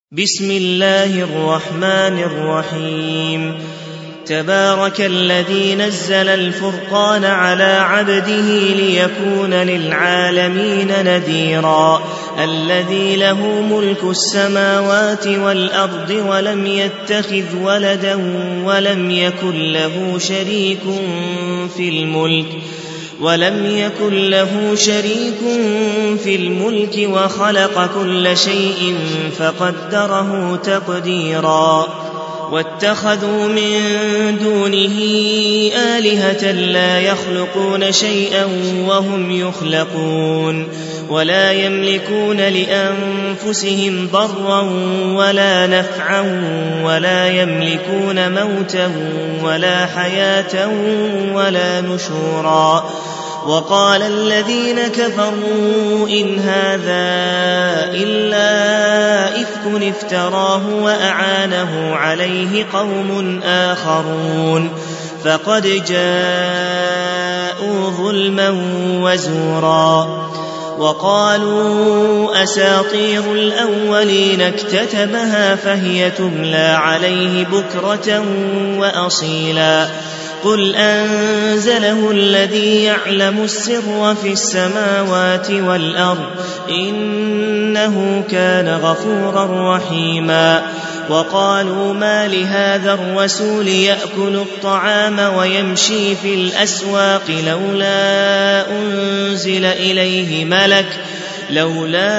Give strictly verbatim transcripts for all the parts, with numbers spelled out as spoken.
بسم الله الرحمن الرحيم. تبارك الذي نزل الفرقان على عبده ليكون للعالمين نذيرا. الذي له ملك السماوات والأرض ولم يتخذ ولدا ولم يكن له شريك في الملك ولم يكن له شريك في الملك وخلق كل شيء فقدره تقديرا. واتخذوا من دونه آلهة لا يخلقون شيئا وهم يخلقون ولا يملكون لأنفسهم ضرا ولا نفعا ولا يملكون موتا ولا حياة ولا نشورا. وقال الذين كفروا إن هذا إلا إفك افتراه وأعانه عليه قوم آخرون فقد جاءوا ظلما وزورا. وقالوا أساطير الأولين اكتتبها فهي تملى عليه بكرة وأصيلا. قل أنزله الذي يعلم السر في السماوات والأرض إنه كان غفورا رحيما. وقالوا ما لهذا الرسول يأكل الطعام ويمشي في الأسواق لولا أنزل إليه ملك لولا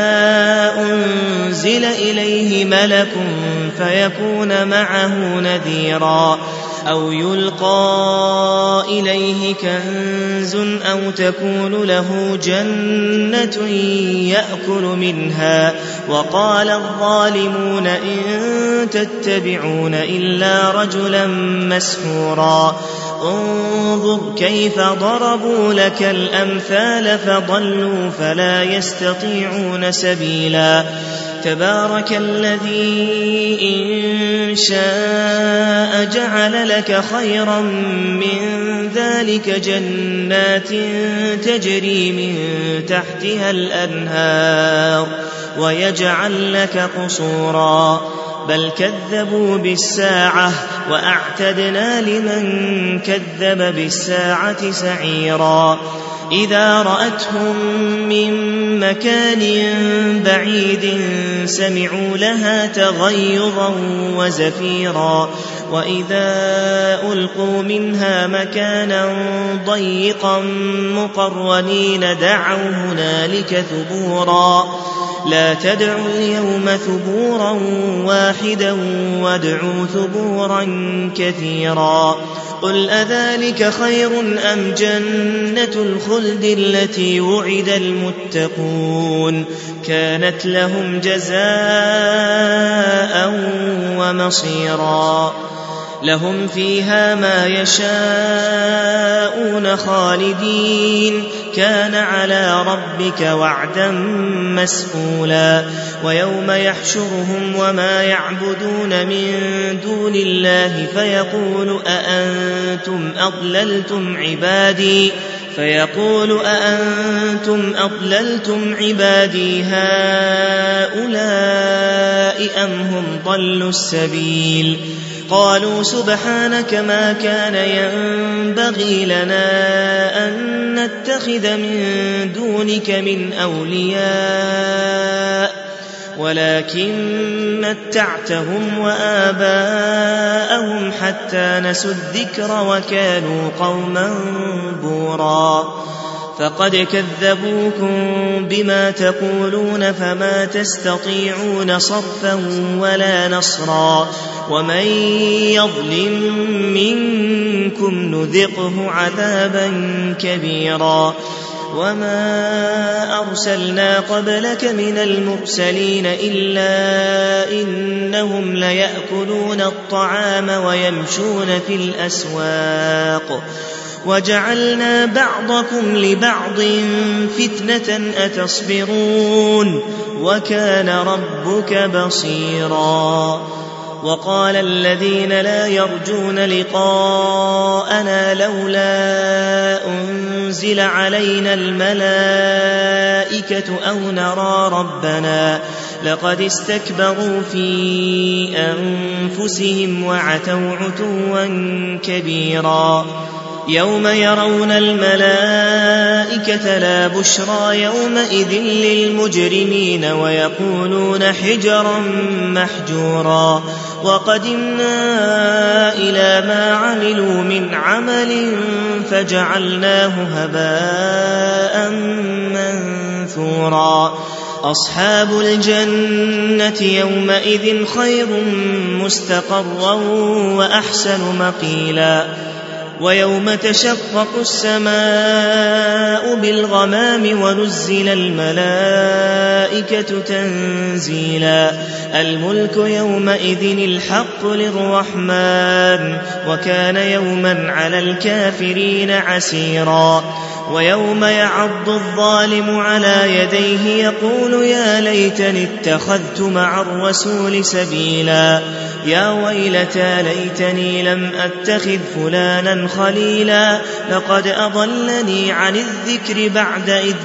أنزل إليه ملك فيكون معه نذيرا أو يلقى إليه كنز أو تكون له جنة يأكل منها. وقال الظالمون إن تتبعون إلا رجلا مسحورا. انظر كيف ضربوا لك الأمثال فضلوا فلا يستطيعون سبيلا. تبارك الذي إن شاء جعل لك خيرا من ذلك جنات تجري من تحتها الأنهار ويجعل لك قصورا. بل كذبوا بالساعة وأعتدنا لمن كذب بالساعة سعيرا. إذا رأتهم من مكان بعيد سمعوا لها تغيظا وزفيرا. وإذا ألقوا منها مكانا ضيقا مقرنين دعوا هنالك ثبورا. لا تدعوا اليوم ثبورا واحدا وادعوا ثبورا كثيرا. قل أذلك خير أم جنة الخلد التي وعد المتقون كانت لهم جزاء ومصيرا. لهم فيها ما يشاءون خالدين كان على ربك وعدا مسئولا. ويوم يحشرهم وما يعبدون من دون الله فيقول أأنتم أضللتم عبادي فيقول أأنتم أضللتم عبادي هؤلاء أم هم ضلوا السبيل. قالوا سبحانك ما كان ينبغي لنا أن نتخذ من دونك من أولياء ولكن متعتهم وآباءهم حتى نسوا الذكر وكانوا قوما بورا. فقد كذبوكم بما تقولون فما تستطيعون صرفا ولا نصرا. ومن يظلم منكم نذقه عذابا كبيرا. وما أرسلنا قبلك من المرسلين إلا إنهم ليأكلون الطعام ويمشون في الأسواق وجعلنا بعضكم لبعض فتنة أتصبرون وكان ربك بصيرا. وقال الذين لا يرجون لقاءنا لولا أنزل علينا الملائكة أو نرى ربنا لقد استكبروا في أنفسهم وعتوا عتوا كبيرا يوم يرون الملائكة لا بشرى يومئذ للمجرمين ويقولون حجرا محجورا وقدمنا إلى ما عملوا من عمل فجعلناه هباء منثورا أصحاب الجنة يومئذ خير مستقرا وأحسن مقيلا ويوم تشقق السماء بالغمام ونزل الملائكة تنزيلا الملك يومئذ الحق للرحمن وكان يوما على الكافرين عسيرا ويوم يعض الظالم على يديه يقول يا ليتني اتخذت مع الرسول سبيلا يا ويلتى ليتني لم أتخذ فلانا خليلا لقد أضلني عن الذكر بعد إذ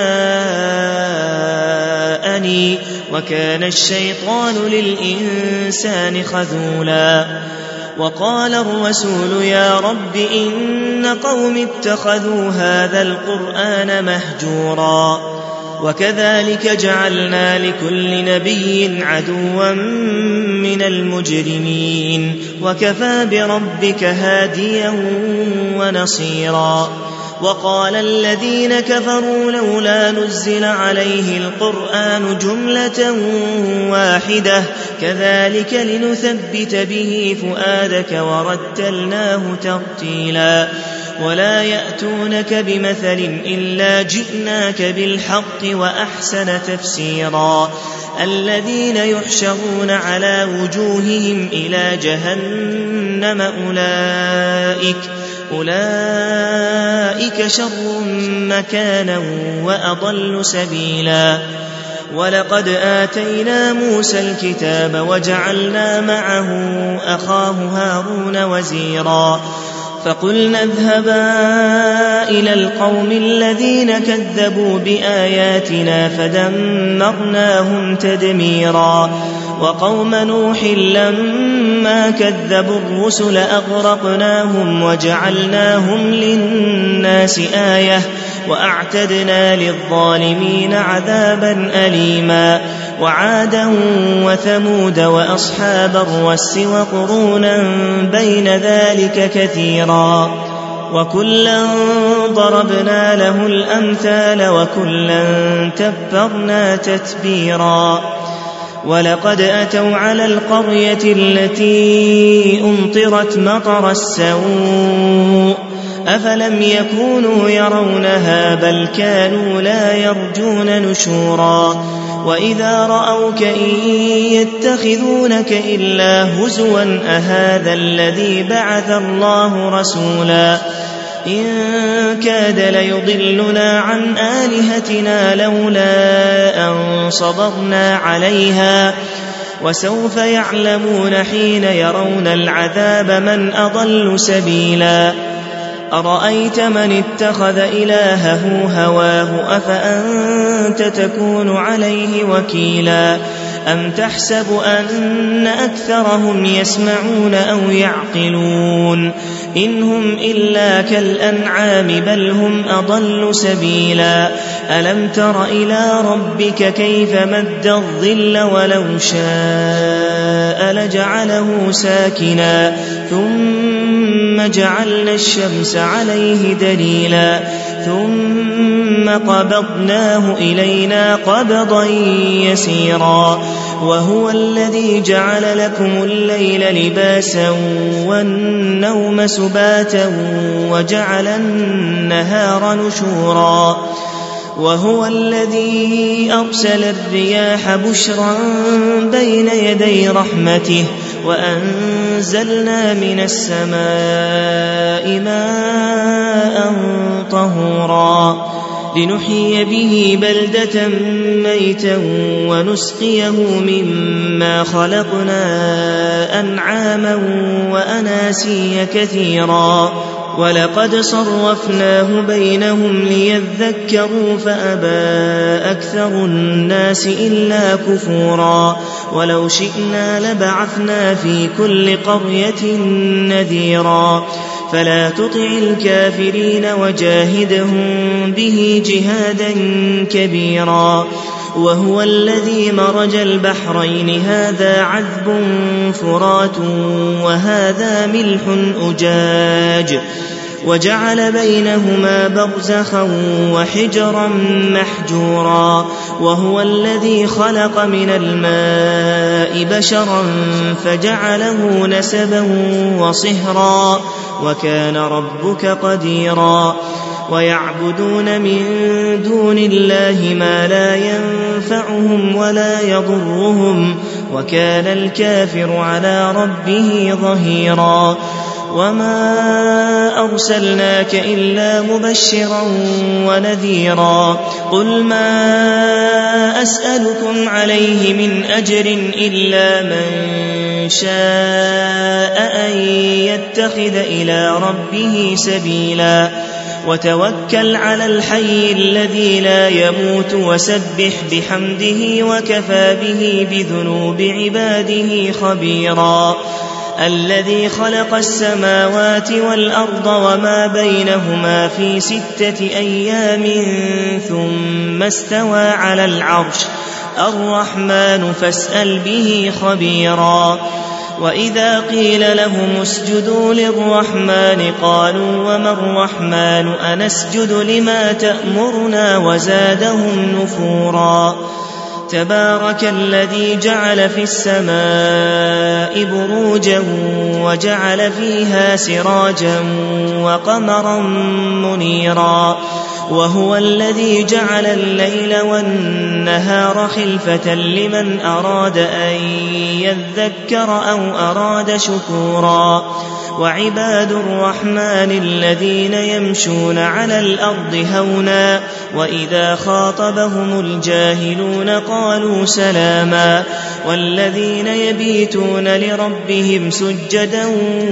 جاءني وكان الشيطان للإنسان خذولا وقال الرسول يا رب إن قوم اتخذوا هذا القرآن مهجورا وكذلك جعلنا لكل نبي عدوا من المجرمين وكفى بربك هاديا ونصيرا وقال الذين كفروا لولا نزل عليه القرآن جملة واحدة كذلك لنثبت به فؤادك ورتلناه ترتيلا ولا يأتونك بمثل إلا جئناك بالحق وأحسن تفسيرا الذين يحشرون على وجوههم إلى جهنم أولئك أولئك شر مكانا وأضل سبيلا ولقد آتينا موسى الكتاب وجعلنا معه أخاه هارون وزيرا فقلنا اذهبا إلى القوم الذين كذبوا بآياتنا فدمرناهم تدميرا وقوم نوح لما كذبوا الرسل أغرقناهم وجعلناهم للناس آية وأعتدنا للظالمين عذابا أليما وعادا وثمود وأصحاب الرس وقرونا بين ذلك كثيرا وكلا ضربنا له الأمثال وكلا تبرنا تتبيرا ولقد أتوا على القرية التي أمطرت مطر السوء أفلم يكونوا يرونها بل كانوا لا يرجون نشورا وإذا رأوك إن يتخذونك إلا هزوا أهذا الذي بعث الله رسولا إن كاد ليضلنا عن آلهتنا لولا أن صبرنا عليها وسوف يعلمون حين يرون العذاب من أضل سبيلا أرأيت من اتخذ إلهه هواه أفأنت تكون عليه وكيلا أم تحسب أن أكثرهم يسمعون أو يعقلون إن هم إلا كالأنعام بل هم أضل سبيلا ألم تر إلى ربك كيف مد الظل ولو شاء لجعله ساكنا ثم جعلنا الشمس عليه دليلا ثم قبضناه إلينا قبضا يسيرا وهو الذي جعل لكم الليل لباسا والنوم سباتا وجعل النهار نشورا وهو الذي أرسل الرياح بشرا بين يدي رحمته وأنزلنا من السماء ماء طهورا لنحيي به بلدة ميتا ونسقيه مما خلقنا أنعاما وأناسيا كثيرا ولقد صرفناه بينهم ليذكروا فأبى أكثر الناس إلا كفورا ولو شئنا لبعثنا في كل قرية نذيرا فلا تطع الكافرين وجاهدهم به جهادا كبيرا وهو الذي مرج البحرين هذا عذب فرات وهذا ملح أجاج وجعل بينهما برزخا وحجرا محجورا وهو الذي خلق من الماء بشرا فجعله نسبا وصهرا وكان ربك قديرا ويعبدون من دون الله ما لا ينفعهم ولا يضرهم وكان الكافر على ربه ظهيرا وما أرسلناك إلا مبشرا ونذيرا قل ما أسألكم عليه من أجر إلا من شاء أن يتخذ إلى ربه سبيلا وتوكل على الحي الذي لا يموت وسبح بحمده وكفى به بذنوب عباده خبيرا الذي خلق السماوات والأرض وما بينهما في ستة أيام ثم استوى على العرش الرحمن فاسأل به خبيرا وإذا قيل لهم اسجدوا للرحمن قالوا وما الرحمن أنسجد لما تأمرنا وزادهم نفورا تبارك الذي جعل في السماء بروجا وجعل فيها سراجا وقمرا منيرا وهو الذي جعل الليل والنهار خلفة لمن أراد أن يذكر أو أراد شكورا وعباد الرحمن الذين يمشون على الأرض هونا وإذا خاطبهم الجاهلون قالوا سلاما والذين يبيتون لربهم سجدا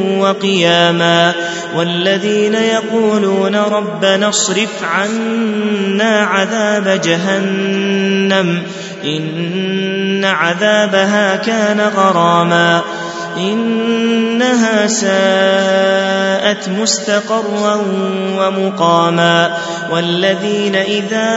وقياما والذين يقولون ربنا اصرف عنا عذاب جهنم إن عذابها كان غراما إنها ساءت مستقرا ومقاما والذين إذا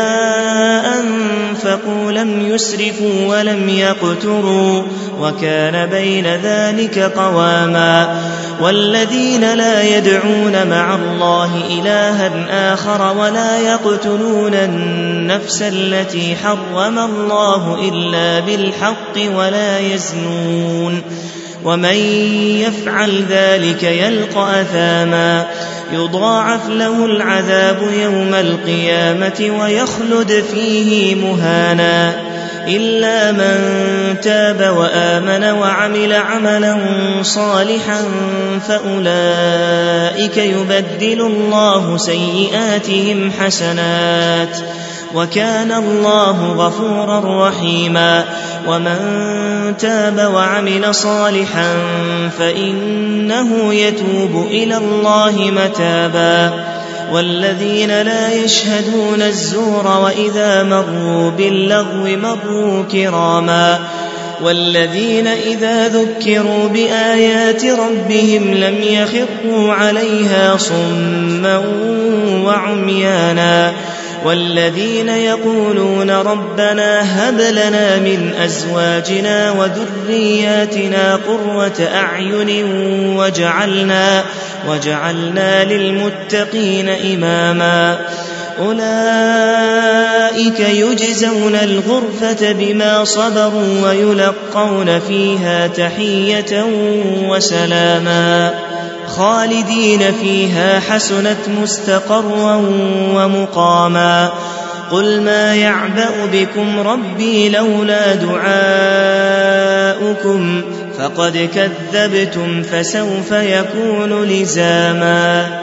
أنفقوا لم يسرفوا ولم يقتروا وكان بين ذلك قواما والذين لا يدعون مع الله إلها آخر ولا يقتلون النفس التي حرم الله إلا بالحق ولا يزنون ومن يفعل ذلك يلقى أثاما يضاعف له العذاب يوم القيامة ويخلد فيه مهانا إلا من تاب وآمن وعمل عملا صالحا فأولئك يبدل الله سيئاتهم حسنات وكان الله غفورا رحيما ومن تاب وعمل صالحا فإنه يتوب إلى الله متابا والذين لا يشهدون الزور وإذا مروا باللغو مروا كراما والذين إذا ذكروا بآيات ربهم لم يخروا عليها صما وعميانا والذين يقولون ربنا هب لنا من أزواجنا وذرياتنا قرة أعين وجعلنا, وجعلنا للمتقين إماما أولئك يجزون الغرفة بما صبروا ويلقون فيها تحية وسلاما خالدين فيها حسنت مستقرا ومقاما قل ما يعبأ بكم ربي لولا دعاؤكم فقد كذبتم فسوف يكون لزاما